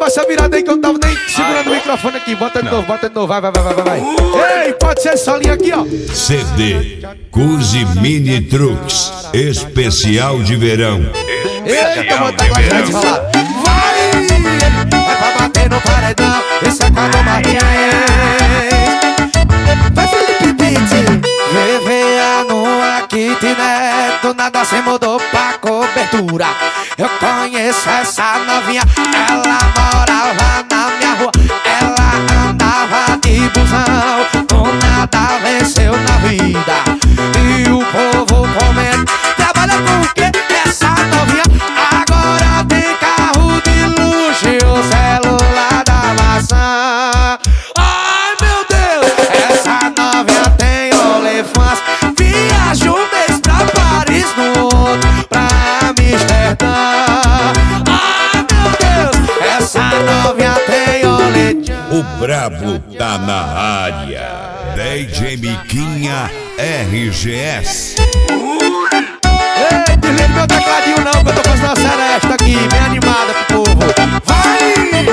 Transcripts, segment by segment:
essa virada aí que eu tava nem segurando o microfone aqui. Bota de novo, vai. Ei, pode ser essa linha aqui, ó. CD Cusi Mini Trucks especial de verão. Eita, vou tá gostando de falar. Vai! É pra bater no paredão. Esse é Cadu Martins. Vai, Felipe Beat. Veveano aqui, né? Do nada se mudou pra cobertura. Eu conheço essa novinha. Ela morava na minha rua. Ela andava de busão. Do nada venceu na vida. E o povo comenta. Trabalha com o quê? Essa novinha agora tem carro de luxo e o celular da maçã. Ai meu Deus, essa novinha tem OnlyFans. Viaja um mês pra Paris, no outro pra Amsterdã. Ai meu Deus, essa novinha tem OnlyFans. O brabo tá na área. DJ Miquinha RGS. Ei, desliga meu tecladinho não, que eu tô fazendo uma seresta aqui, bem animada pro povo. Vai!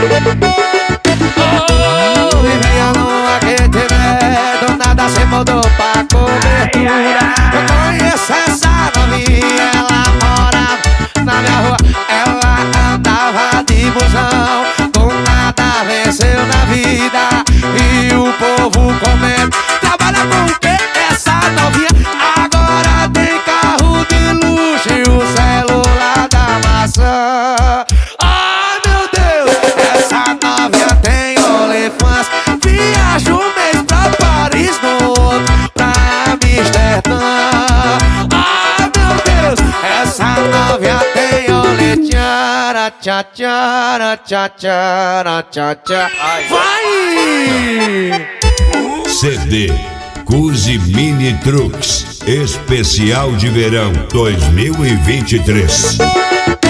Oh, e venha numa que né? Do nada cê mudou pra cobertura. Eu conheço essa novinha, ela morava na minha rua. Ela andava de busão. Do nada venceu na vida. E o povo comenta. Trabalha com o quê? Essa novinha agora tem carro de luxo e o celular da maçã. Ai meu Deus, essa novinha tem OnlyFans. Viaja um mês pra Paris, no outro pra Amsterdã. Ai meu Deus, essa novinha tem OnlyFans. Tchá, tchá, tchá, tchá, tchá, tchá. Vai! CD Cusi Mini Trucks especial de verão 2023.